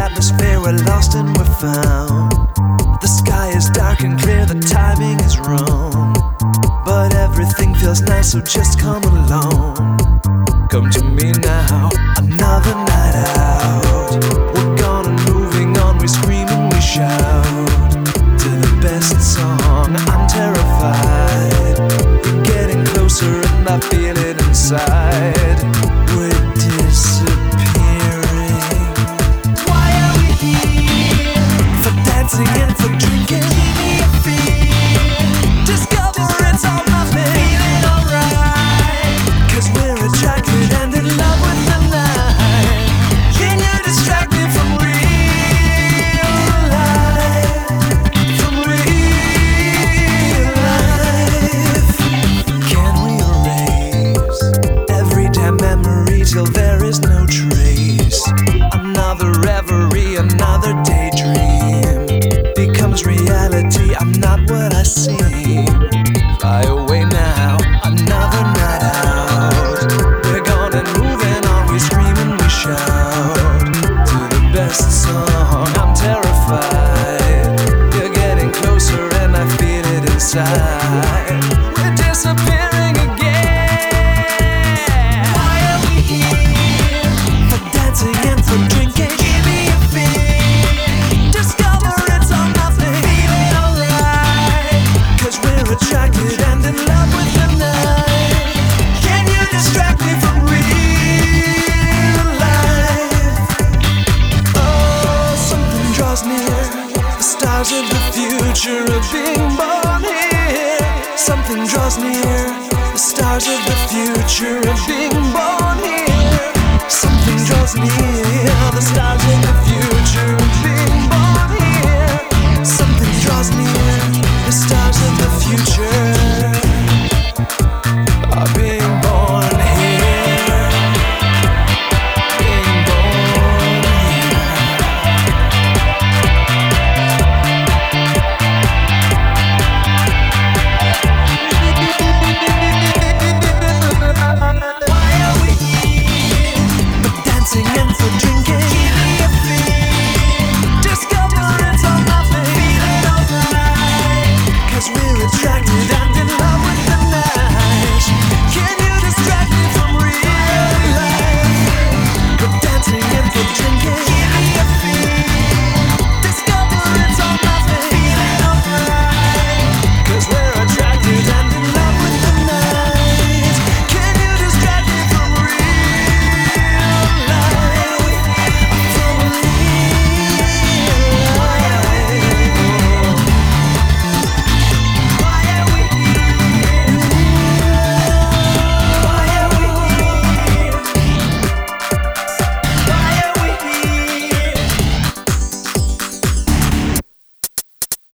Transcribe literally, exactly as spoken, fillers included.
atmosphere, we're lost and we're found. The sky is dark and clear, the timing is wrong. But everything feels nice, so just come along. Come to me now, another night out. We're gone and moving on, we scream and we shout to the best song. I'm terrified, you're getting closer and I feel it inside. We're disappearing. Why are we here? For dancing and for drinking. Give me a feel. Discover it's all nothing. Feeling alright. Cause we're attracted and in love with the night. Can you distract me from real life? From real life. Can we erase every damn memory till there is no trace? Another reverie, another daydream becomes reality. I'm not what I seem. Fly away now, another night out. We're gone and moving on, we scream and we shout to the best song. I'm terrified, you're getting closer and I feel it inside. We're disappearing again. Why are we here? For dancing and for drinking. Give me a feel. Discover it's all nothing. Feeling alright. Cause we're attracted and in love with the night. Can you distract me from real life? Oh, something draws near. The stars of the future are being born here. Something draws near. The stars of the future are being born here. Something draws near. The stars of the future are being born here. Something draws near. The stars of the future are being born here. Being born here. Why are we here? But dancing and for drinking.